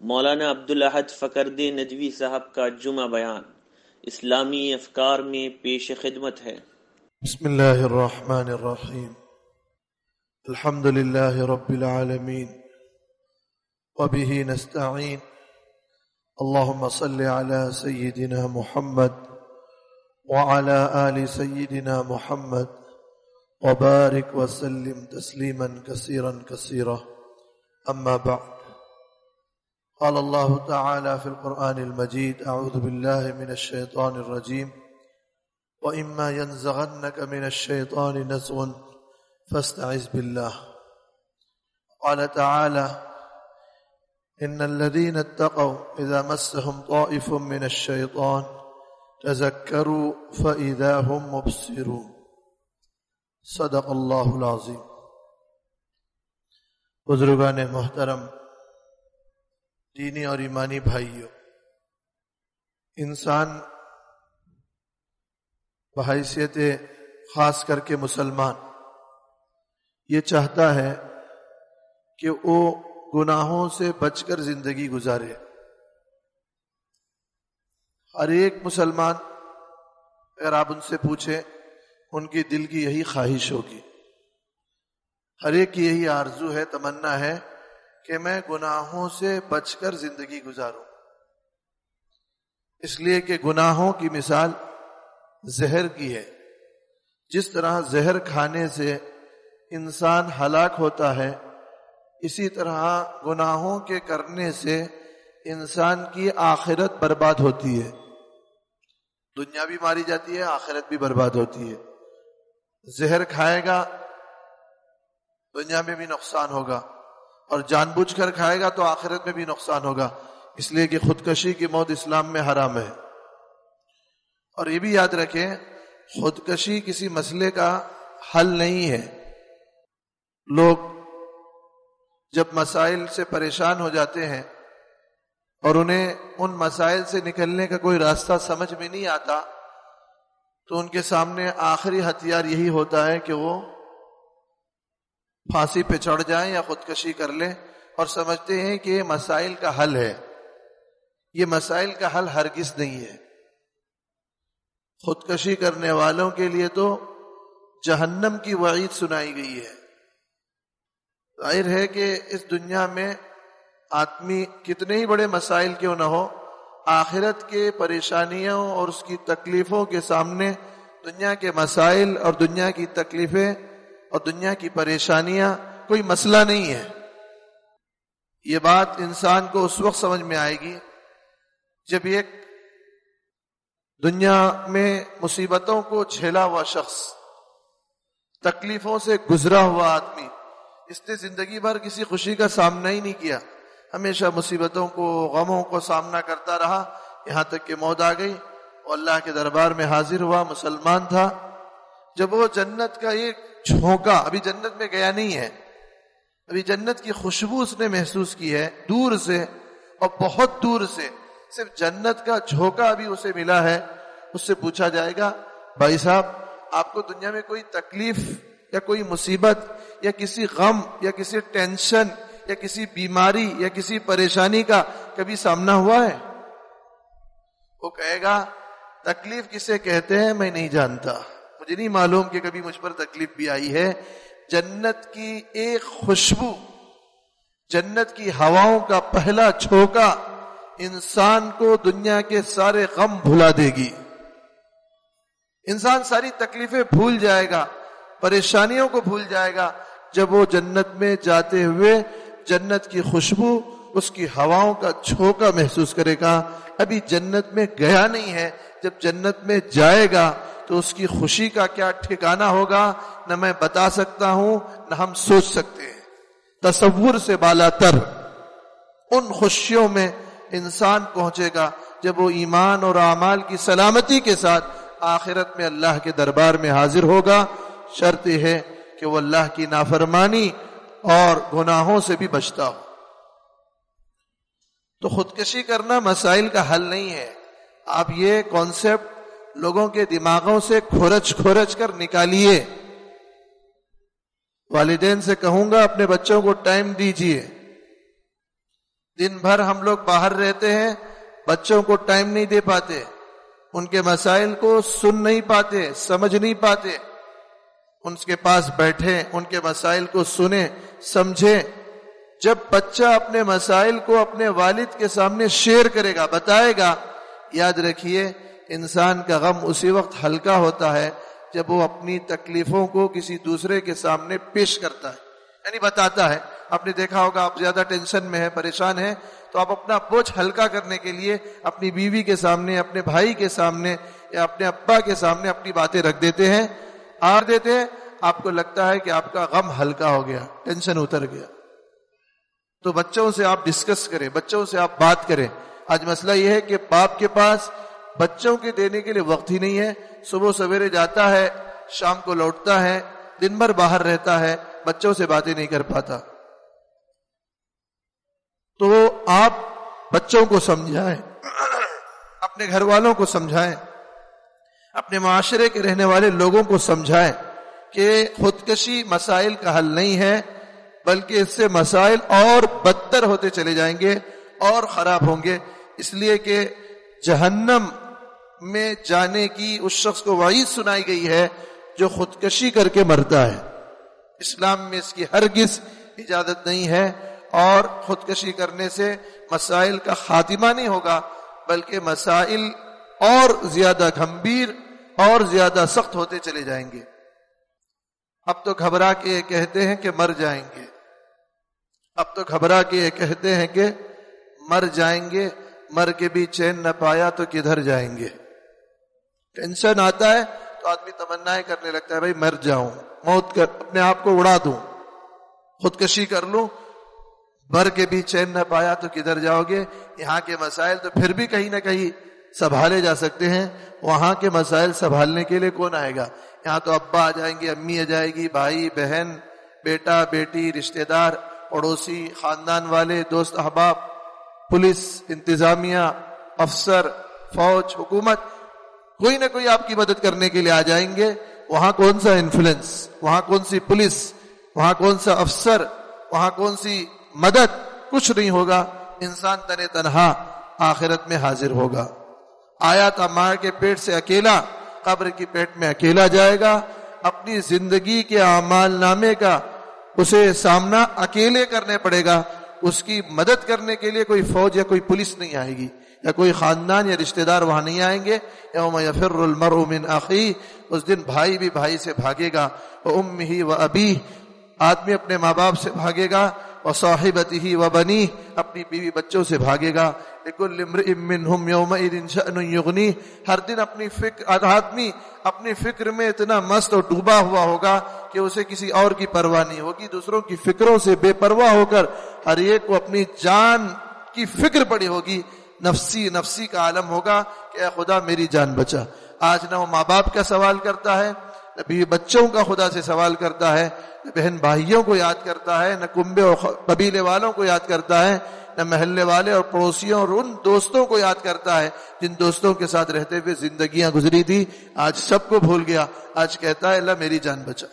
مولانا عبدالاحد فقردی ندوی صاحب کا جمعہ بیان اسلامی افکار میں پیش خدمت ہے۔ بسم اللہ الرحمن الرحیم، الحمد للہ رب العالمین وبہ نستعین، اللہم صل علی سیدنا محمد وعلی آل سیدنا محمد وبارک وسلم تسلیما کثیرا کثیرا، اما بعد، قال اللہ تعالی فی القرآن المجید، اعوذ باللہ من الشیطان الرجیم، وَإِمَّا يَنزَغَنَّكَ مِنَ الشَّيْطَانِ نَزْغٌ فَاسْتَعِذْ بِاللَّهِ۔ قال تعالى إِنَّ الَّذِينَ اتَّقَوْا إِذَا مَسَّهُمْ طَائِفٌ مِّنَ الشَّيْطَانِ تَذَكَّرُوا فَإِذَا هُمْ مُبْصِرُونَ۔ صدق اللہ العظیم۔ بزرگان محترم، دینی اور ایمانی بھائیوں، انسان بحیثیت خاص کر کے مسلمان یہ چاہتا ہے کہ وہ گناہوں سے بچ کر زندگی گزارے۔ ہر ایک مسلمان، اگر آپ ان سے پوچھیں، ان کی دل کی یہی خواہش ہوگی، ہر ایک کی یہی آرزو ہے، تمنا ہے کہ میں گناہوں سے بچ کر زندگی گزاروں، اس لیے کہ گناہوں کی مثال زہر کی ہے۔ جس طرح زہر کھانے سے انسان ہلاک ہوتا ہے، اسی طرح گناہوں کے کرنے سے انسان کی آخرت برباد ہوتی ہے، دنیا بھی ماری جاتی ہے، آخرت بھی برباد ہوتی ہے۔ زہر کھائے گا دنیا میں بھی نقصان ہوگا، اور جان بوجھ کر کھائے گا تو آخرت میں بھی نقصان ہوگا، اس لیے کہ خودکشی کی موت اسلام میں حرام ہے۔ اور یہ بھی یاد رکھیں، خودکشی کسی مسئلے کا حل نہیں ہے۔ لوگ جب مسائل سے پریشان ہو جاتے ہیں اور انہیں ان مسائل سے نکلنے کا کوئی راستہ سمجھ میں نہیں آتا، تو ان کے سامنے آخری ہتھیار یہی ہوتا ہے کہ وہ پھانسی پہ چڑھ جائیں یا خودکشی کر لیں، اور سمجھتے ہیں کہ یہ مسائل کا حل ہے۔ یہ مسائل کا حل ہرگز نہیں ہے۔ خودکشی کرنے والوں کے لیے تو جہنم کی وعید سنائی گئی ہے۔ ظاہر ہے کہ اس دنیا میں آدمی کتنے ہی بڑے مسائل کیوں نہ ہو، آخرت کے پریشانیوں اور اس کی تکلیفوں کے سامنے دنیا کے مسائل اور دنیا کی تکلیفیں اور دنیا کی پریشانیاں کوئی مسئلہ نہیں ہے۔ یہ بات انسان کو اس وقت سمجھ میں آئے گی جب ایک دنیا میں مصیبتوں کو جھیلا ہوا شخص، تکلیفوں سے گزرا ہوا آدمی، اس نے زندگی بھر کسی خوشی کا سامنا ہی نہیں کیا، ہمیشہ مصیبتوں کو، غموں کو سامنا کرتا رہا، یہاں تک کہ موت آ گئی، وہ اللہ کے دربار میں حاضر ہوا، مسلمان تھا۔ جب وہ جنت کا ایک جھونکا، ابھی جنت میں گیا نہیں ہے، ابھی جنت کی خوشبو اس نے محسوس کی ہے دور سے، اور بہت دور سے، صرف جنت کا جھونکا ابھی اسے ملا ہے۔ اس سے پوچھا جائے گا، بھائی صاحب، آپ کو دنیا میں کوئی تکلیف یا کوئی مصیبت یا کسی غم یا کسی ٹینشن یا کسی بیماری یا کسی پریشانی کا کبھی سامنا ہوا ہے؟ وہ کہے گا، تکلیف کسے کہتے ہیں میں نہیں جانتا، مجھے نہیں معلوم کہ کبھی مجھ پر تکلیف بھی آئی ہے۔ جنت کی ایک خوشبو، جنت کی ہواؤں کا پہلا جھونکا انسان کو دنیا کے سارے غم بھلا دے گی۔ انسان ساری تکلیفیں بھول جائے گا، پریشانیوں کو بھول جائے گا، جب وہ جنت میں جاتے ہوئے جنت کی خوشبو، اس کی ہواؤں کا جھونکا محسوس کرے گا۔ ابھی جنت میں گیا نہیں ہے، جب جنت میں جائے گا تو اس کی خوشی کا کیا ٹھکانہ ہوگا، نہ میں بتا سکتا ہوں نہ ہم سوچ سکتے ہیں۔ تصور سے بالا تر ان خوشیوں میں انسان پہنچے گا جب وہ ایمان اور اعمال کی سلامتی کے ساتھ آخرت میں اللہ کے دربار میں حاضر ہوگا۔ شرط یہ ہے کہ وہ اللہ کی نافرمانی اور گناہوں سے بھی بچتا ہو۔ تو خودکشی کرنا مسائل کا حل نہیں ہے۔ آپ یہ کانسیپٹ لوگوں کے دماغوں سے کھرچ کر نکالیے۔ والدین سے کہوں گا اپنے بچوں کو ٹائم دیجیے، دن بھر ہم لوگ باہر رہتے ہیں، بچوں کو ٹائم نہیں دے پاتے، ان کے مسائل کو سن نہیں پاتے، سمجھ نہیں پاتے، ان کے پاس بیٹھیں، ان کے مسائل کو سنیں، سمجھیں۔ جب بچہ اپنے مسائل کو اپنے والد کے سامنے شیئر کرے گا، بتائے گا، یاد رکھیے انسان کا غم اسی وقت ہلکا ہوتا ہے جب وہ اپنی تکلیفوں کو کسی دوسرے کے سامنے پیش کرتا ہے، یعنی بتاتا ہے۔ آپ نے دیکھا ہوگا آپ زیادہ ٹینشن میں ہیں، پریشان ہیں، تو آپ اپنا بوجھ ہلکا کرنے کے لیے اپنی بیوی کے سامنے، اپنے بھائی کے سامنے یا اپنے ابا کے سامنے اپنی باتیں رکھ دیتے ہیں، آر دیتے ہیں، آپ کو لگتا ہے کہ آپ کا غم ہلکا ہو گیا، ٹینشن اتر گیا۔ تو بچوں سے آپ ڈسکس کریں، بچوں سے آپ بات کریں۔ آج مسئلہ یہ ہے کہ باپ کے پاس بچوں کے دینے کے لیے وقت ہی نہیں ہے، صبح سویرے جاتا ہے، شام کو لوٹتا ہے، دن بھر باہر رہتا ہے، بچوں سے باتیں نہیں کر پاتا۔ تو آپ بچوں کو سمجھائیں، اپنے گھر والوں کو سمجھائیں، اپنے معاشرے کے رہنے والے لوگوں کو سمجھائیں کہ خودکشی مسائل کا حل نہیں ہے، بلکہ اس سے مسائل اور بدتر ہوتے چلے جائیں گے اور خراب ہوں گے، اس لیے کہ جہنم میں جانے کی اس شخص کو وعید سنائی گئی ہے جو خودکشی کر کے مرتا ہے۔ اسلام میں اس کی ہرگز اجازت نہیں ہے، اور خودکشی کرنے سے مسائل کا خاتمہ نہیں ہوگا بلکہ مسائل اور زیادہ گھمبیر اور زیادہ سخت ہوتے چلے جائیں گے۔ اب تو گھبرا کے یہ کہتے ہیں کہ مر جائیں گے، اب تو گھبرا کے یہ کہتے ہیں کہ مر جائیں گے، مر کے بھی چین نہ پایا تو کدھر جائیں گے۔ ٹینشن آتا ہے تو آدمی تمنائیں کرنے لگتا ہے، بھائی مر جاؤں، موت کر اپنے آپ کو اڑا دوں، خودکشی کر لوں، مر کے بھی چین نہ پایا تو کدھر جاؤ گے۔ یہاں کے مسائل تو پھر بھی کہیں نہ کہیں سنبھالے جا سکتے ہیں، وہاں کے مسائل سنبھالنے کے لیے کون آئے گا؟ یہاں تو ابا آ جائیں گے، امی آ جائے گی، بھائی بہن، بیٹا بیٹی، رشتہ دار، پڑوسی، خاندان والے، دوست احباب، پولیس، انتظامیہ، افسر، فوج، حکومت، کوئی نہ کوئی آپ کی مدد کرنے کے لیے آ جائیں گے۔ وہاں کون سا انفلوئنس، وہاں کون سی پولیس، وہاں کون سا افسر، وہاں کون سی مدد، کچھ نہیں ہوگا۔ انسان تنے تنہا آخرت میں حاضر ہوگا، آیا تھا ماں کے پیٹ سے اکیلا، قبر کی پیٹ میں اکیلا جائے گا۔ اپنی زندگی کے اعمال نامے کا اسے سامنا اکیلے کرنے پڑے گا، اس کی مدد کرنے کے لیے کوئی فوج یا کوئی پولیس نہیں آئے گی، یا کوئی خاندان یا رشتہ دار وہاں نہیں آئیں گے۔ یوم یفر المرء من اخیہ، اس دن بھائی بھی بھائی سے بھاگے گا، وامہ وابیہ، آدمی اپنے ماں باپ سے بھاگے گا، وصاحبتہ وبنیہ، اپنی بیوی بچوں سے بھاگے گا۔ لکل امرئ منہم یومئذ شأن یغنیہ، ہر دن آدمی اپنی فکر میں اتنا مست اور ڈوبا ہوا ہوگا کہ اسے کسی اور کی پرواہ نہیں ہوگی، دوسروں کی فکروں سے بے پرواہ ہو کر ہر ایک کو اپنی جان کی فکر پڑی ہوگی، نفسی نفسی کا عالم ہوگا کہ اے خدا میری جان بچا۔ آج نہ وہ ماں باپ کا سوال کرتا ہے، نہ بیوی بچوں کا خدا سے سوال کرتا ہے، نہ بہن بھائیوں کو یاد کرتا ہے، نہ کنبے اور قبیلے والوں کو یاد کرتا ہے، نہ محلے والے اور پڑوسیوں اور ان دوستوں کو یاد کرتا ہے جن دوستوں کے ساتھ رہتے ہوئے زندگیاں گزری تھی۔ آج سب کو بھول گیا، آج کہتا ہے اللہ میری جان بچا۔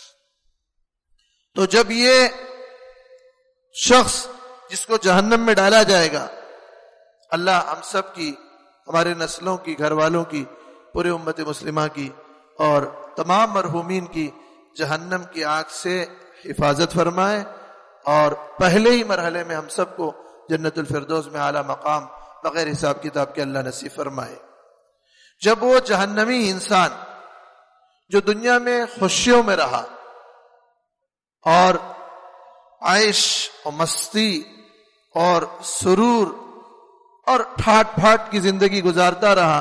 تو جب یہ شخص جس کو جہنم میں ڈالا جائے گا، اللہ ہم سب کی، ہمارے نسلوں کی، گھر والوں کی، پورے امت مسلمہ کی اور تمام مرحومین کی جہنم کی آگ سے حفاظت فرمائے، اور پہلے ہی مرحلے میں ہم سب کو جنت الفردوس میں اعلیٰ مقام بغیر حساب کتاب کے اللہ نصیب فرمائے۔ جب وہ جہنمی انسان جو دنیا میں خوشیوں میں رہا اور عیش اور مستی اور سرور اور ٹھاٹ پھاٹ کی زندگی گزارتا رہا،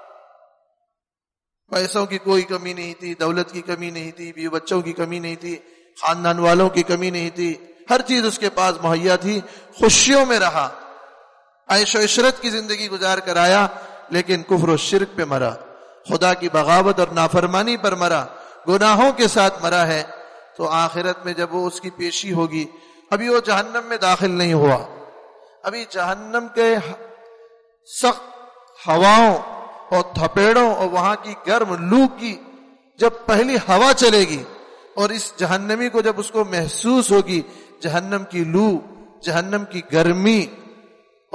پیسوں کی کوئی کمی نہیں تھی، دولت کی کمی نہیں تھی، بیوی بچوں کی کمی نہیں تھی، خاندان والوں کی کمی نہیں تھی، ہر چیز اس کے پاس مہیا تھی، خوشیوں میں رہا، عیش و عشرت کی زندگی گزار کر آیا، لیکن کفر و شرک پہ مرا، خدا کی بغاوت اور نافرمانی پر مرا، گناہوں کے ساتھ مرا ہے، تو آخرت میں جب وہ اس کی پیشی ہوگی، ابھی وہ جہنم میں داخل نہیں ہوا، ابھی جہنم کے سخت ہواؤں اور تھپیڑوں اور وہاں کی گرم لو کی جب پہلی ہوا چلے گی اور اس جہنمی کو جب اس کو محسوس ہوگی، جہنم کی لو، جہنم کی گرمی،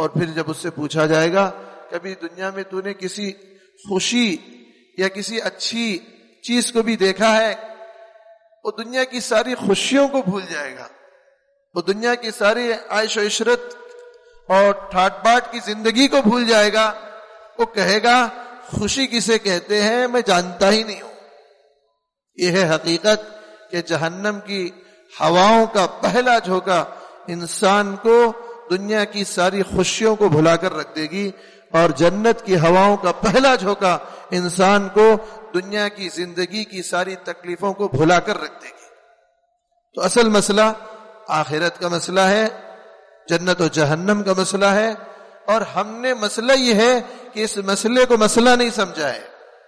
اور پھر جب اس سے پوچھا جائے گا کبھی دنیا میں تو نے کسی خوشی یا کسی اچھی چیز کو بھی دیکھا ہے، وہ دنیا کی ساری خوشیوں کو بھول جائے گا، وہ دنیا کی ساری عیش و عشرت اور ٹھاٹ باٹ کی زندگی کو بھول جائے گا. وہ کہے گا خوشی کسے کہتے ہیں میں جانتا ہی نہیں ہوں. یہ ہے حقیقت کہ جہنم کی ہواؤں کا پہلا جھونکا انسان کو دنیا کی ساری خوشیوں کو بھلا کر رکھ دے گی، اور جنت کی ہواؤں کا پہلا جھونکا انسان کو دنیا کی زندگی کی ساری تکلیفوں کو بھلا کر رکھ دے گی. تو اصل مسئلہ آخرت کا مسئلہ ہے، جنت و جہنم کا مسئلہ ہے، اور ہم نے مسئلہ یہ ہے کہ اس مسئلے کو مسئلہ نہیں سمجھا ہے.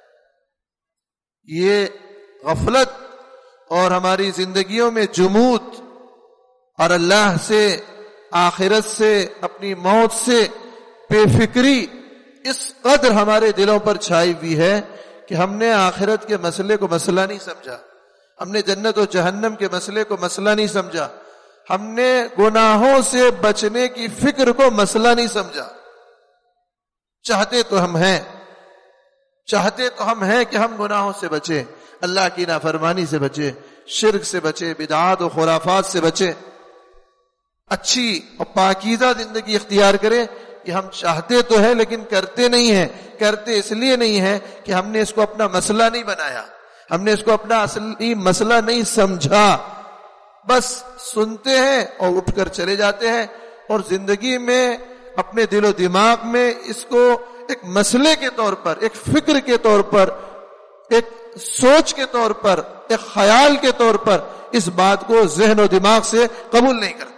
یہ غفلت اور ہماری زندگیوں میں جمود اور اللہ سے، آخرت سے، اپنی موت سے بے فکری اس قدر ہمارے دلوں پر چھائی ہوئی ہے کہ ہم نے آخرت کے مسئلے کو مسئلہ نہیں سمجھا، ہم نے جنت و جہنم کے مسئلے کو مسئلہ نہیں سمجھا، ہم نے گناہوں سے بچنے کی فکر کو مسئلہ نہیں سمجھا. چاہتے تو ہم ہیں کہ ہم گناہوں سے بچیں، اللہ کی نافرمانی سے بچیں، شرک سے بچیں، بدعات و خرافات سے بچیں، اچھی اور پاکیزہ زندگی اختیار کریں. کہ ہم چاہتے تو ہیں لیکن کرتے نہیں ہیں. کرتے اس لیے نہیں ہیں کہ ہم نے اس کو اپنا مسئلہ نہیں بنایا، ہم نے اس کو اپنا اصلی مسئلہ نہیں سمجھا. بس سنتے ہیں اور اٹھ کر چلے جاتے ہیں، اور زندگی میں اپنے دل و دماغ میں اس کو ایک مسئلے کے طور پر، ایک فکر کے طور پر، ایک سوچ کے طور پر، ایک خیال کے طور پر اس بات کو ذہن و دماغ سے قبول نہیں کرتے.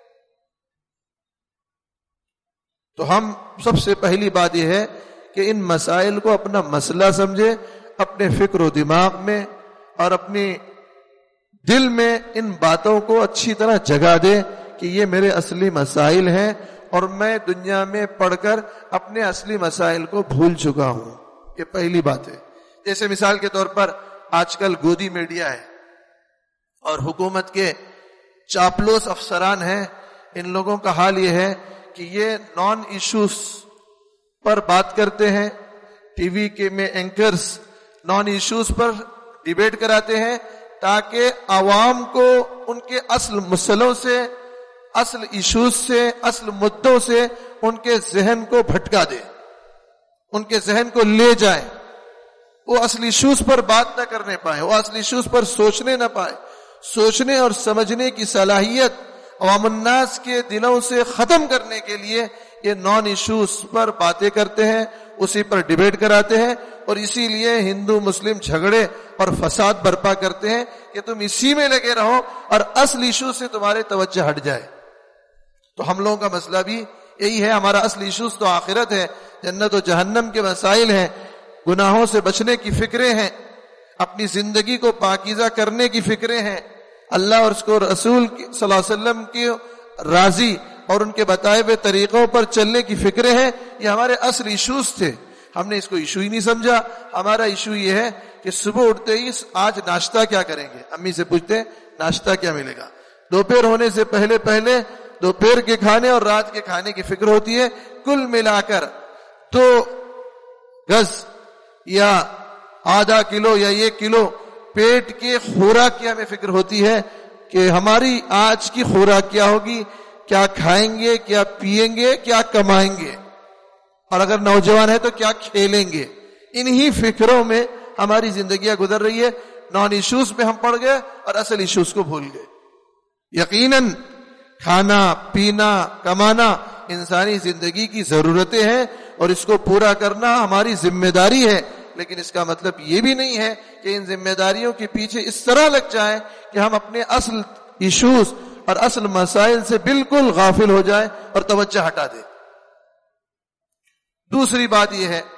تو ہم سب سے پہلی بات یہ ہے کہ ان مسائل کو اپنا مسئلہ سمجھے، اپنے فکر و دماغ میں اور اپنی دل میں ان باتوں کو اچھی طرح جگہ دے کہ یہ میرے اصلی مسائل ہیں، اور میں دنیا میں پڑھ کر اپنے اصلی مسائل کو بھول چکا ہوں. یہ پہلی بات ہے. جیسے مثال کے طور پر آج کل گودی میڈیا ہے اور حکومت کے چاپلوس افسران ہیں. ان لوگوں کا حال یہ ہے کہ یہ نان ایشوز پر بات کرتے ہیں. ٹی وی کے میں اینکرز نان ایشوز پر ڈیبیٹ کراتے ہیں تاکہ عوام کو ان کے اصل مسئلوں سے، اصل ایشوز سے، اصل مدوں سے ان کے ذہن کو بھٹکا دے، ان کے ذہن کو لے جائے. وہ اصل ایشوز پر بات نہ کرنے پائے، وہ اصل ایشوز پر سوچنے نہ پائے. سوچنے اور سمجھنے کی صلاحیت عوام الناس کے دلوں سے ختم کرنے کے لیے یہ نان ایشوز پر باتیں کرتے ہیں، اسی پر ڈیبیٹ کراتے ہیں، اور اسی لیے ہندو مسلم جھگڑے اور فساد برپا کرتے ہیں کہ تم اسی میں لگے رہو اور اصل ایشو سے تمہارے توجہ ہٹ جائے. تو ہم لوگوں کا مسئلہ بھی یہی ہے. ہمارا اصل ایشوز تو آخرت ہے، جنت و جہنم کے مسائل ہیں، گناہوں سے بچنے کی فکریں ہیں، اپنی زندگی کو پاکیزہ کرنے کی فکریں ہیں، اللہ اور اس کو رسول صلی اللہ علیہ وسلم کی راضی اور ان کے بتائے ہوئے طریقوں پر چلنے کی فکریں ہیں. یہ ہمارے اصل ایشوز تھے. ہم نے اس کو ایشو ہی نہیں سمجھا. ہمارا ایشو یہ ہے کہ صبح اٹھتے ہی آج ناشتہ کیا کریں گے، امی سے پوچھتے ہیں ناشتہ کیا ملے گا. دوپہر ہونے سے پہلے دوپہر کے کھانے اور رات کے کھانے کی فکر ہوتی ہے. کل ملا کر 2 گز یا آدھا کلو یا 1 کلو پیٹ کے خوراک کی ہمیں فکر ہوتی ہے کہ ہماری آج کی خوراک کیا ہوگی، کیا کھائیں گے، کیا پیئیں گے، کیا کمائیں گے، اور اگر نوجوان ہے تو کیا کھیلیں گے. انہی فکروں میں ہماری زندگیاں گزر رہی ہے. نان ایشوز میں ہم پڑ گئے اور اصل ایشوز کو بھول گئے. یقیناً کھانا، پینا، کمانا انسانی زندگی کی ضرورتیں ہیں اور اس کو پورا کرنا ہماری ذمہ داری ہے، لیکن اس کا مطلب یہ بھی نہیں ہے کہ ان ذمہ داریوں کے پیچھے اس طرح لگ جائیں کہ ہم اپنے اصل ایشوز اور اصل مسائل سے بالکل غافل ہو جائیں اور توجہ ہٹا دیں. دوسری بات یہ ہے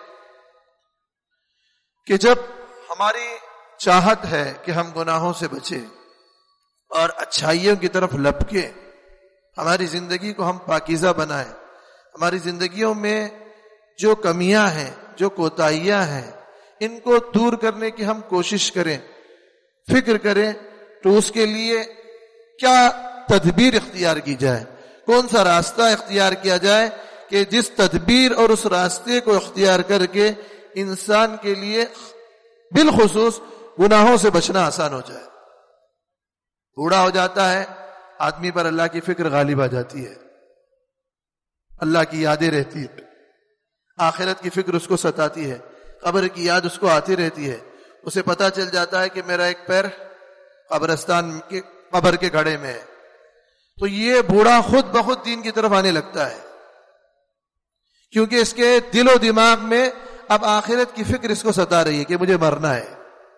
کہ جب ہماری چاہت ہے کہ ہم گناہوں سے بچیں اور اچھائیوں کی طرف لپکیں، ہماری زندگی کو ہم پاکیزہ بنائیں، ہماری زندگیوں میں جو کمیاں ہیں، جو کوتاہیاں ہیں، ان کو دور کرنے کی ہم کوشش کریں، فکر کریں، تو اس کے لیے کیا تدبیر اختیار کی جائے، کون سا راستہ اختیار کیا جائے کہ جس تدبیر اور اس راستے کو اختیار کر کے انسان کے لیے بالخصوص گناہوں سے بچنا آسان ہو جائے. بوڑھا ہو جاتا ہے, آدمی پر اللہ کی فکر غالب آ جاتی ہے, اللہ کی یادیں رہتی ہے, آخرت کی فکر اس کو ستاتی ہے, قبر کی یاد اس کو آتی رہتی ہے. اسے پتا چل جاتا ہے کہ میرا ایک پیر قبرستان کے قبر کے گھڑے میں ہے. تو یہ بوڑھا خود بخود دین کی طرف آنے لگتا ہے, کیونکہ اس کے دل و دماغ میں اب آخرت کی فکر اس کو ستا رہی ہے کہ مجھے مرنا ہے.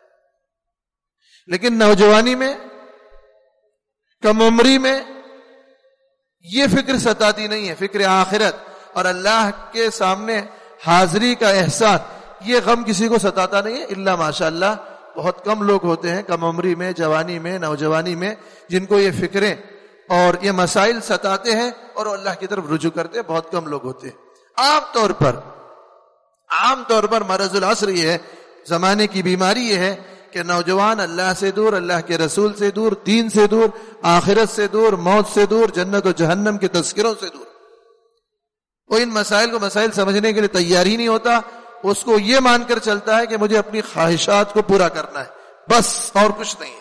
لیکن نوجوانی میں, کم عمری میں یہ فکر ستاتی نہیں ہے, فکر آخرت اور اللہ کے سامنے حاضری کا احساس, یہ غم کسی کو ستاتا نہیں ہے. الا ماشاء اللہ بہت کم لوگ ہوتے ہیں کم عمری میں, جوانی میں, نوجوانی میں, جن کو یہ فکریں اور یہ مسائل ستاتے ہیں اور اللہ کی طرف رجوع کرتے ہیں. بہت کم لوگ ہوتے ہیں. عام طور پر مرض العصر یہ ہے, زمانے کی بیماری یہ ہے کہ نوجوان اللہ سے دور, اللہ کے رسول سے دور, دین سے دور, آخرت سے دور, موت سے دور, جنت و جہنم کے تذکروں سے دور. وہ ان مسائل کو مسائل سمجھنے کے لیے تیار ہی نہیں ہوتا. اس کو یہ مان کر چلتا ہے کہ مجھے اپنی خواہشات کو پورا کرنا ہے, بس اور کچھ نہیں ہے.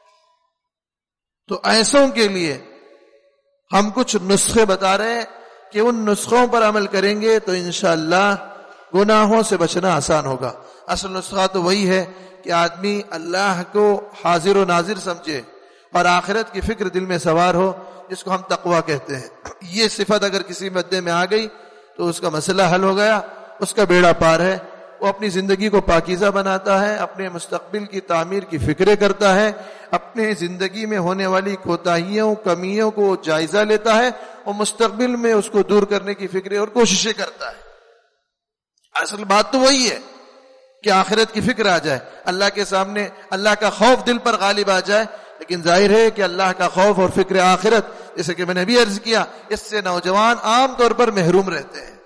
تو ایسوں کے لیے ہم کچھ نسخے بتا رہے ہیں کہ ان نسخوں پر عمل کریں گے تو انشاءاللہ گناہوں سے بچنا آسان ہوگا. اصل نسخہ تو وہی ہے کہ آدمی اللہ کو حاضر و ناظر سمجھے اور آخرت کی فکر دل میں سوار ہو, جس کو ہم تقویٰ کہتے ہیں. یہ صفت اگر کسی مدے میں آ گئی تو اس کا مسئلہ حل ہو گیا, اس کا بیڑا پار ہے. وہ اپنی زندگی کو پاکیزہ بناتا ہے, اپنے مستقبل کی تعمیر کی فکریں کرتا ہے, اپنے زندگی میں ہونے والی کوتاہیوں کمیوں کو جائزہ لیتا ہے اور مستقبل میں اس کو دور کرنے کی فکریں اور کوششیں کرتا ہے. اصل بات تو وہی ہے کہ آخرت کی فکر آ جائے, اللہ کے سامنے اللہ کا خوف دل پر غالب آ جائے. لیکن ظاہر ہے کہ اللہ کا خوف اور فکر آخرت, جیسے کہ میں نے بھی عرض کیا, اس سے نوجوان عام طور پر محروم رہتے ہیں.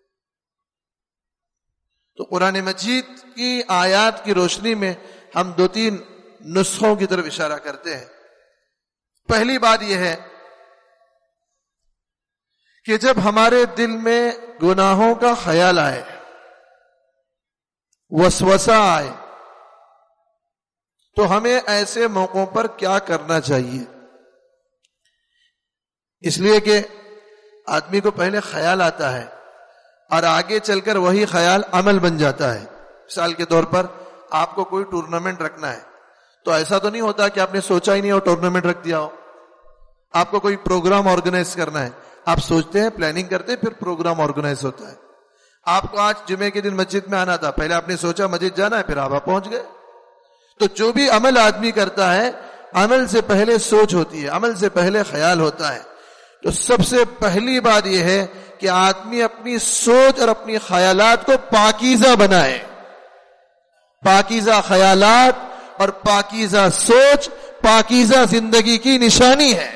تو قرآن مجید کی آیات کی روشنی میں ہم 2-3 نسخوں کی طرف اشارہ کرتے ہیں. پہلی بات یہ ہے کہ جب ہمارے دل میں گناہوں کا خیال آئے, وسوسہ آئے, تو ہمیں ایسے موقعوں پر کیا کرنا چاہیے. اس لیے کہ آدمی کو پہلے خیال آتا ہے اور آگے چل کر وہی خیال عمل بن جاتا ہے. مثال کے طور پر آپ کو کوئی ٹورنامنٹ رکھنا ہے تو ایسا تو نہیں ہوتا کہ آپ نے سوچا ہی نہیں اور ٹورنامنٹ رکھ دیا ہو. آپ کو کوئی پروگرام آرگنائز کرنا ہے, آپ سوچتے ہیں, پلاننگ کرتے ہیں, پھر پروگرام آرگنائز ہوتا ہے. آپ کو آج جمعے کے دن مسجد میں آنا تھا, پہلے آپ نے سوچا مسجد جانا ہے, پھر آپ پہنچ گئے. تو جو بھی عمل آدمی کرتا ہے, عمل سے پہلے سوچ ہوتی ہے, عمل سے پہلے خیال ہوتا ہے. تو سب سے پہلی بات یہ ہے کہ آدمی اپنی سوچ اور اپنی خیالات کو پاکیزہ بنائے. پاکیزہ خیالات اور پاکیزہ سوچ پاکیزہ زندگی کی نشانی ہے.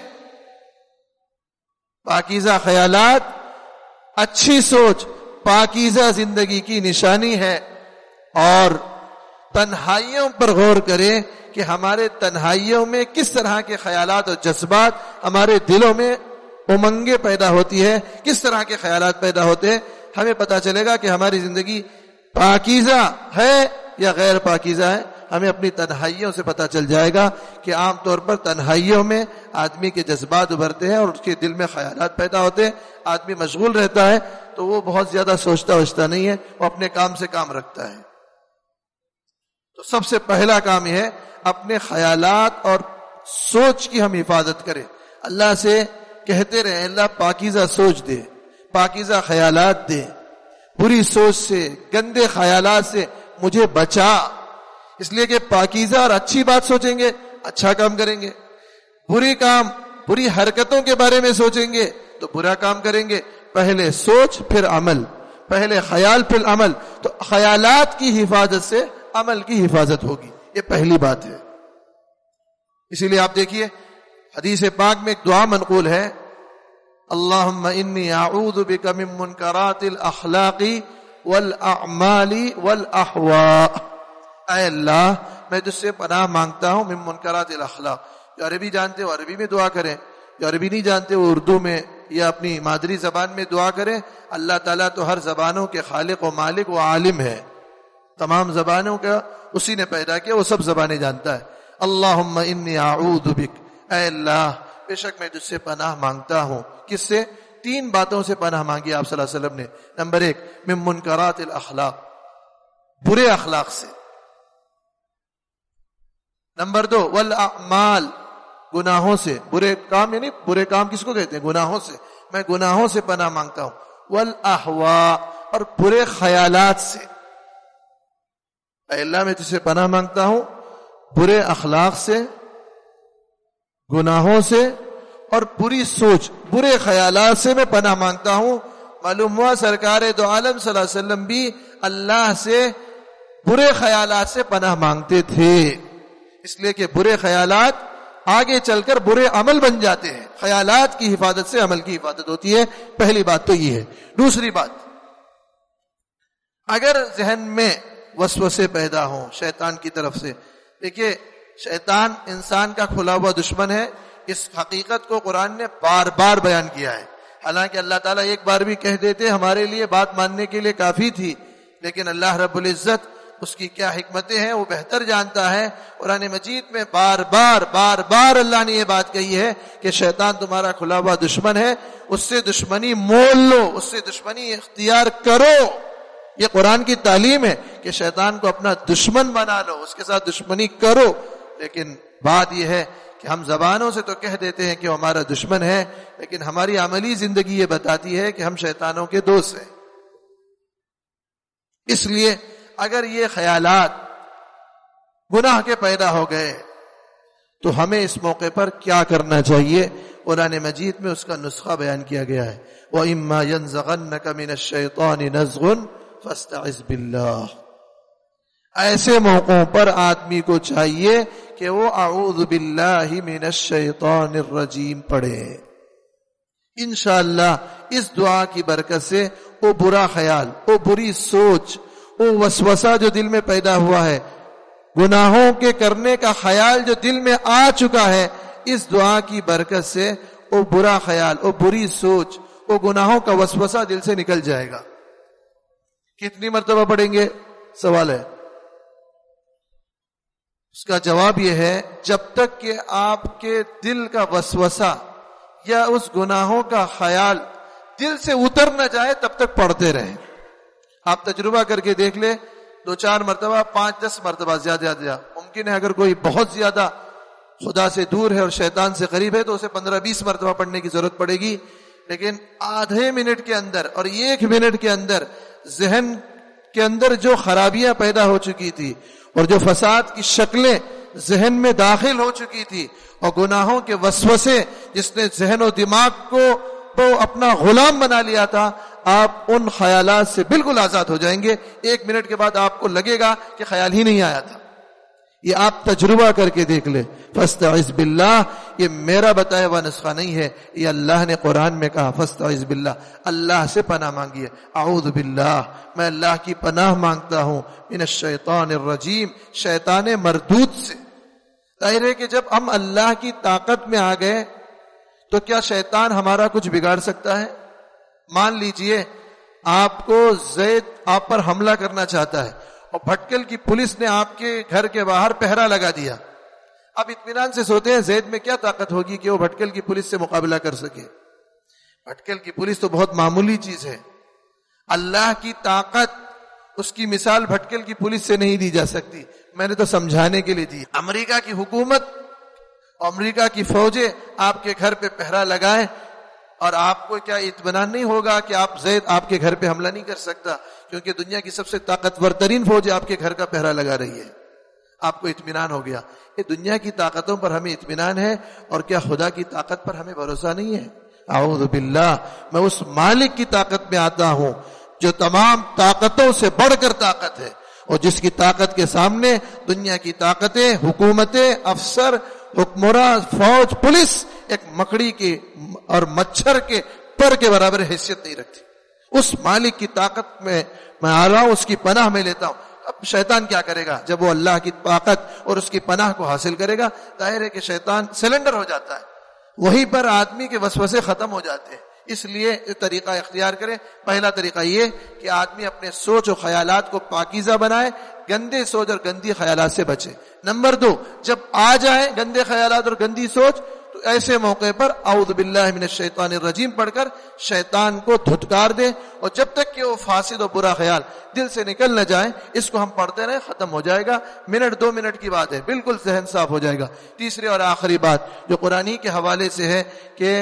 پاکیزہ خیالات, اچھی سوچ پاکیزہ زندگی کی نشانی ہے. اور تنہائیوں پر غور کریں کہ ہمارے تنہائیوں میں کس طرح کے خیالات اور جذبات, ہمارے دلوں میں امنگیں پیدا ہوتی ہے, کس طرح کے خیالات پیدا ہوتے ہیں. ہمیں پتا چلے گا کہ ہماری زندگی پاکیزہ ہے یا غیر پاکیزہ ہے. ہمیں اپنی تنہائیوں سے پتا چل جائے گا کہ عام طور پر تنہائیوں میں آدمی کے جذبات ابھرتے ہیں اور اس کے دل میں خیالات پیدا ہوتے ہیں. آدمی مشغول رہتا ہے تو وہ بہت زیادہ سوچتا نہیں ہے, وہ اپنے کام سے کام رکھتا ہے. تو سب سے پہلا کام یہ ہے اپنے خیالات اور سوچ کی ہم حفاظت کریں. اللہ سے کہتے رہے, اللہ پاکیزہ سوچ دے, پاکیزہ خیالات دے, بری سوچ سے, گندے خیالات سے مجھے بچا. اس لیے کہ پاکیزہ اور اچھی بات سوچیں گے, اچھا کام کریں گے. بری حرکتوں کے بارے میں سوچیں گے تو برا کام کریں گے. پہلے سوچ پھر عمل, پہلے خیال پھر عمل. تو خیالات کی حفاظت سے عمل کی حفاظت ہوگی, یہ پہلی بات ہے. اسی لیے آپ دیکھیے حدیث پاک میں ایک دعا منقول ہے, اللہم انی اعوذ بک من منکرات الاخلاق والاعمال والاحواء. اے اللہ میں تجھ سے پناہ مانگتا ہوں من منکرات الاخلاق. جو عربی جانتے ہو عربی میں دعا کریں, جو عربی نہیں جانتے وہ اردو میں یا اپنی مادری زبان میں دعا کریں. اللہ تعالیٰ تو ہر زبانوں کے خالق و مالک و عالم ہے، تمام زبانوں کا اسی نے پیدا کیا، وہ سب زبانیں جانتا ہے. اللہم انی اعوذ بک، اے اللہ بے شک میں تجھ سے پناہ مانگتا ہوں. کس سے؟ 3 باتوں سے پناہ مانگی آپ صلی اللہ علیہ وسلم نے. نمبر 1 من منکرات الاخلاق، برے اخلاق سے. نمبر 2 والاعمال، گناہوں سے. برے کام یعنی برے کام کس کو کہتے ہیں؟ گناہوں سے. میں گناہوں سے پناہ مانگتا ہوں. والاہواء، اور برے خیالات سے. اے اللہ میں تجھ سے پناہ مانگتا ہوں برے اخلاق سے، گناہوں سے اور بری سوچ، برے خیالات سے میں پناہ مانگتا ہوں. معلوم ہوا سرکار دو عالم صلی اللہ علیہ وسلم بھی اللہ سے برے خیالات سے پناہ مانگتے تھے، اس لیے کہ برے خیالات آگے چل کر برے عمل بن جاتے ہیں. خیالات کی حفاظت سے عمل کی حفاظت ہوتی ہے. پہلی بات تو یہ ہے. دوسری بات، اگر ذہن میں وسوسے پیدا ہوں شیطان کی طرف سے، دیکھیے شیطان انسان کا کھلا ہوا دشمن ہے. اس حقیقت کو قرآن نے بار بار بیان کیا ہے. حالانکہ اللہ تعالیٰ ایک بار بھی کہہ دیتے ہمارے لیے بات ماننے کے لیے کافی تھی، لیکن اللہ رب العزت اس کی کیا حکمتیں ہیں وہ بہتر جانتا ہے. قرآن مجید میں بار بار اللہ نے یہ بات کہی ہے کہ شیطان تمہارا کھلا ہوا دشمن ہے، اس سے دشمنی مول لو، اس سے دشمنی اختیار کرو. یہ قرآن کی تعلیم ہے کہ شیطان کو اپنا دشمن بنا لو، اس کے ساتھ دشمنی کرو. لیکن بات یہ ہے کہ ہم زبانوں سے تو کہہ دیتے ہیں کہ وہ ہمارا دشمن ہے، لیکن ہماری عملی زندگی یہ بتاتی ہے کہ ہم شیطانوں کے دوست ہیں. اس لیے اگر یہ خیالات گناہ کے پیدا ہو گئے تو ہمیں اس موقع پر کیا کرنا چاہیے؟ قرآن مجید میں اس کا نسخہ بیان کیا گیا ہے. وَإِمَّا يَنزَغَنَّكَ مِنَ الشَّيْطَانِ نَزْغٌ فَاسْتَعِذْ بِاللَّهِ. ایسے موقعوں پر آدمی کو چاہیے کہ وہ اعوذ باللہ من الشیطان الرجیم پڑھے. انشاءاللہ اس دعا کی برکت سے وہ برا خیال، وہ بری سوچ، وہ وسوسہ جو دل میں پیدا ہوا ہے، گناہوں کے کرنے کا خیال جو دل میں آ چکا ہے، اس دعا کی برکت سے وہ برا خیال، وہ بری سوچ، وہ گناہوں کا وسوسہ دل سے نکل جائے گا. کتنی مرتبہ پڑھیں گے؟ سوال ہے. اس کا جواب یہ ہے جب تک کہ آپ کے دل کا وسوسہ یا اس گناہوں کا خیال دل سے اتر نہ جائے تب تک پڑھتے رہیں. آپ تجربہ کر کے دیکھ لیں، 2-4 مرتبہ، 5-10 مرتبہ زیادہ. ممکن ہے اگر کوئی بہت زیادہ خدا سے دور ہے اور شیطان سے قریب ہے تو اسے 15-20 مرتبہ پڑھنے کی ضرورت پڑے گی. لیکن آدھے منٹ کے اندر اور 1 منٹ کے اندر ذہن کے اندر جو خرابیاں پیدا ہو چکی تھی اور جو فساد کی شکلیں ذہن میں داخل ہو چکی تھی اور گناہوں کے وسوسے جس نے ذہن و دماغ کو اپنا غلام بنا لیا تھا، آپ ان خیالات سے بالکل آزاد ہو جائیں گے. 1 منٹ کے بعد آپ کو لگے گا کہ خیال ہی نہیں آیا تھا. یہ آپ تجربہ کر کے دیکھ لیں. فاستعذ باللہ، یہ میرا بتایا ہوا نسخہ نہیں ہے، یہ اللہ نے قرآن میں کہا. فاستعذ باللہ، اللہ سے پناہ مانگیے. اعوذ باللہ، میں اللہ کی پناہ مانگتا ہوں من الشیطان الرجیم، شیطان مردود سے. ظاہر ہے کہ جب ہم اللہ کی طاقت میں آ گئے تو کیا شیطان ہمارا کچھ بگاڑ سکتا ہے؟ مان لیجئے آپ کو زید آپ پر حملہ کرنا چاہتا ہے اور بھٹکل کی پولیس نے آپ کے گھر کے باہر پہرا لگا دیا. اب اطمینان سے سوتے ہیں زید میں کیا طاقت ہوگی کہ وہ بھٹکل کی پولیس سے مقابلہ کر سکے؟ بھٹکل کی پولیس تو بہت معمولی چیز ہے. اللہ کی طاقت، اس کی مثال بھٹکل کی پولیس سے نہیں دی جا سکتی. میں نے تو سمجھانے کے لیے دی. امریکہ کی حکومت، امریکہ کی فوجیں آپ کے گھر پہ پہرا لگائیں اور آپ کو کیا اطمینان نہیں ہوگا کہ زید آپ کے گھر پہ حملہ نہیں کر سکتا، کیونکہ دنیا کی سب سے طاقتور ترین فوج آپ کے گھر کا پہرا لگا رہی ہے. آپ کو اطمینان ہو گیا. یہ دنیا کی طاقتوں پر ہمیں اطمینان ہے، اور کیا خدا کی طاقت پر ہمیں بھروسہ نہیں ہے؟ اعوذ باللہ، میں اس مالک کی طاقت میں آتا ہوں جو تمام طاقتوں سے بڑھ کر طاقت ہے، اور جس کی طاقت کے سامنے دنیا کی طاقتیں، حکومتیں، افسر، حکمراں، فوج، پولیس ایک مکڑی کے اور مچھر کے پر کے برابر حیثیت نہیں رکھتی. اس مالک کی طاقت میں آ رہا ہوں، اس کی پناہ میں لیتا ہوں. اب شیطان کیا کرے گا جب وہ اللہ کی طاقت اور اس کی پناہ کو حاصل کرے گا؟ ظاہر ہے کہ شیطان سلنڈر ہو جاتا ہے. وہیں پر آدمی کے وسوسے ختم ہو جاتے ہیں. اس لیے طریقہ اختیار کریں. پہلا طریقہ یہ کہ آدمی اپنے سوچ و خیالات کو پاکیزہ بنائے, گندے سوچ اور گندی خیالات سے بچے. نمبر 2, جب آ جائیں گندے خیالات اور گندی سوچ تو ایسے موقع پر اعوذ باللہ من الشیطان الرجیم پڑھ کر شیطان کو دھتکار دیں, اور جب تک کہ وہ فاسد و برا خیال دل سے نکل نہ جائے اس کو ہم پڑھتے رہیں, ختم ہو جائے گا. منٹ 2 منٹ کی بات ہے, بالکل ذہن صاف ہو جائے گا. تیسری اور آخری بات جو قرآنی کے حوالے سے ہے کہ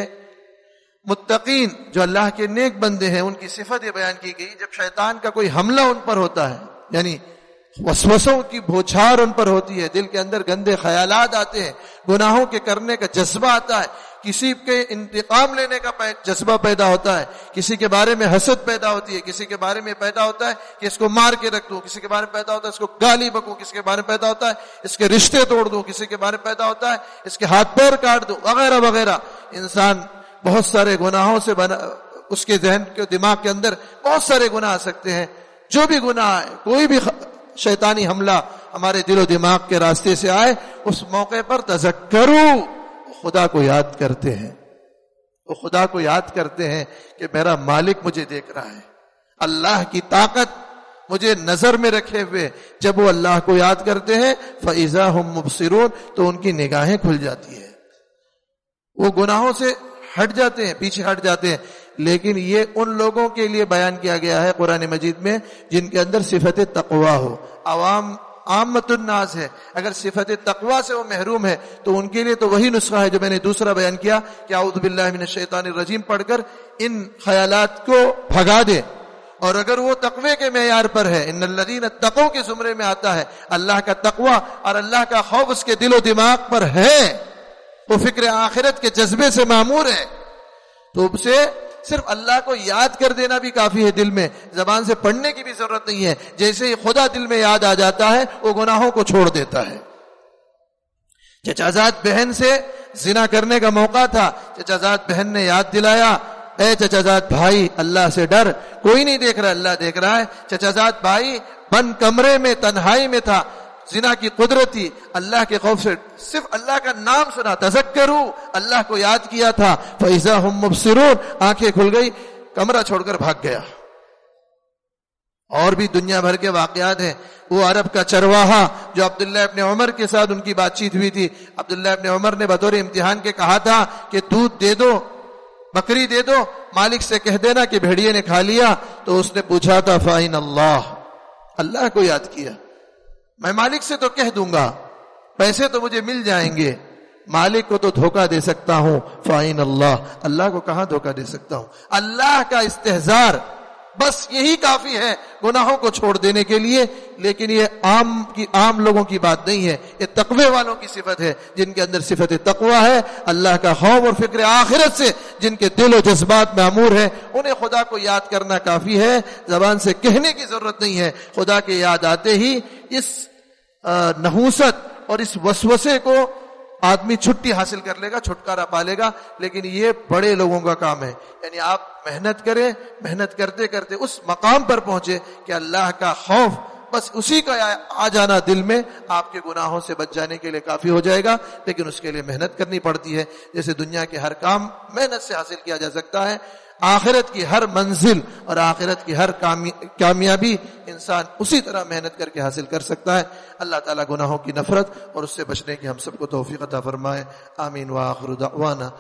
متقین جو اللہ کے نیک بندے ہیں ان کی صفت یہ بیان کی گئی, جب شیطان کا کوئی حملہ ان پر ہوتا ہے, یعنی وسوسوں کی بوچھار ان پر ہوتی ہے, دل کے اندر گندے خیالات آتے ہیں, گناہوں کے کرنے کا جذبہ آتا ہے, کسی کے انتقام لینے کا جذبہ پیدا ہوتا ہے, کسی کے بارے میں حسد پیدا ہوتی ہے, کسی کے بارے میں پیدا ہوتا ہے کہ اس کو مار کے رکھ دوں, کسی کے بارے میں پیدا ہوتا ہے اس کو گالی بکوں, کسی کے بارے میں پیدا ہوتا ہے اس کے رشتے توڑ دوں, کسی کے بارے میں پیدا ہوتا ہے اس کے ہاتھ پیر کاٹ دوں, وغیرہ وغیرہ. انسان بہت سارے گناہوں سے اس کے ذہن کے دماغ کے اندر بہت سارے گناہ آ سکتے ہیں. جو بھی گناہ ہے, کوئی بھی شیطانی حملہ ہمارے دل و دماغ کے راستے سے آئے, اس موقع پر تذکرو, خدا کو یاد کرتے ہیں, وہ خدا کو یاد کرتے ہیں کہ میرا مالک مجھے دیکھ رہا ہے, اللہ کی طاقت مجھے نظر میں رکھے ہوئے. جب وہ اللہ کو یاد کرتے ہیں فَإِذَا هُمْ مُبْصِرُونَ تو ان کی نگاہیں کھل جاتی ہیں, وہ گناہوں سے ہٹ جاتے ہیں, پیچھے ہٹ جاتے ہیں. لیکن یہ ان لوگوں کے لیے بیان کیا گیا ہے قرآن مجید میں جن کے اندر صفت تقوی ہو. عامت الناس ہے, اگر صفت تقوی سے وہ محروم ہے تو ان کے لیے تو وہی نسخہ ہے جو میں نے دوسرا بیان کیا کہ اعوذ باللہ من الشیطان الرجیم پڑھ کر ان خیالات کو بھگا دے. اور اگر وہ تقوی کے معیار پر ہے, ان الذین اتقوا کے زمرے میں آتا ہے, اللہ کا تقوی اور اللہ کا خوف اس کے دل و دماغ پر ہے, وہ فکر آخرت کے جذبے سے معمور ہے, تو اسے صرف اللہ کو یاد کر دینا بھی کافی ہے دل میں, زبان سے پڑھنے کی بھی ضرورت نہیں ہے. جیسے ہی خدا دل میں یاد آ جاتا ہے وہ گناہوں کو چھوڑ دیتا ہے. چچازاد بہن سے زنا کرنے کا موقع تھا, چچازاد بہن نے یاد دلایا, اے چچازاد بھائی اللہ سے ڈر, کوئی نہیں دیکھ رہا اللہ دیکھ رہا ہے. چچازاد بھائی بند کمرے میں تنہائی میں تھا, زنا کی قدرت تھی, اللہ کے خوف سے صرف اللہ کا نام سنا, تذکرو, اللہ کو یاد کیا تھا, فَإِذَا هُمْ مُبْصِرُونَ, آنکھیں کھل گئی, کمرہ چھوڑ کر بھاگ گیا. اور بھی دنیا بھر کے واقعات ہیں. وہ عرب کا چرواہا جو عبداللہ ابن عمر کے ساتھ ان کی بات چیت ہوئی تھی, عبداللہ ابن عمر نے بطور امتحان کے کہا تھا کہ دودھ دے دو, بکری دے دو, مالک سے کہہ دینا کہ بھیڑیے نے کھا لیا. تو اس نے پوچھا تھا فَإِنَّ اللَّهَ, اللہ کو یاد کیا, میں مالک سے تو کہہ دوں گا, پیسے تو مجھے مل جائیں گے, مالک کو تو دھوکہ دے سکتا ہوں. فَإِنَّ اللَّهَ, اللہ کو کہاں دھوکہ دے سکتا ہوں. اللہ کا استحضار بس یہی کافی ہے گناہوں کو چھوڑ دینے کے لیے. لیکن یہ عام لوگوں کی بات نہیں ہے, یہ تقوی والوں کی صفت ہے, جن کے اندر صفت تقوی ہے, اللہ کا خوف اور فکر آخرت سے جن کے دل و جذبات معمور ہیں, انہیں خدا کو یاد کرنا کافی ہے, زبان سے کہنے کی ضرورت نہیں ہے. خدا کے یاد آتے ہی اس نحوست اور اس وسوسے کو آدمی چھٹی حاصل کر لے گا, چھٹکارا پا لے گا. لیکن یہ بڑے لوگوں کا کام ہے, یعنی آپ محنت کریں, محنت کرتے کرتے اس مقام پر پہنچے کہ اللہ کا خوف بس اسی کا آ جانا دل میں آپ کے گناہوں سے بچ جانے کے لیے کافی ہو جائے گا. لیکن اس کے لیے محنت کرنی پڑتی ہے. جیسے دنیا کے ہر کام محنت سے حاصل کیا جا سکتا ہے, آخرت کی ہر منزل اور آخرت کی ہر کامیابی انسان اسی طرح محنت کر کے حاصل کر سکتا ہے. اللہ تعالیٰ گناہوں کی نفرت اور اس سے بچنے کی ہم سب کو توفیق عطا فرمائے. آمین. وآخر دعوانا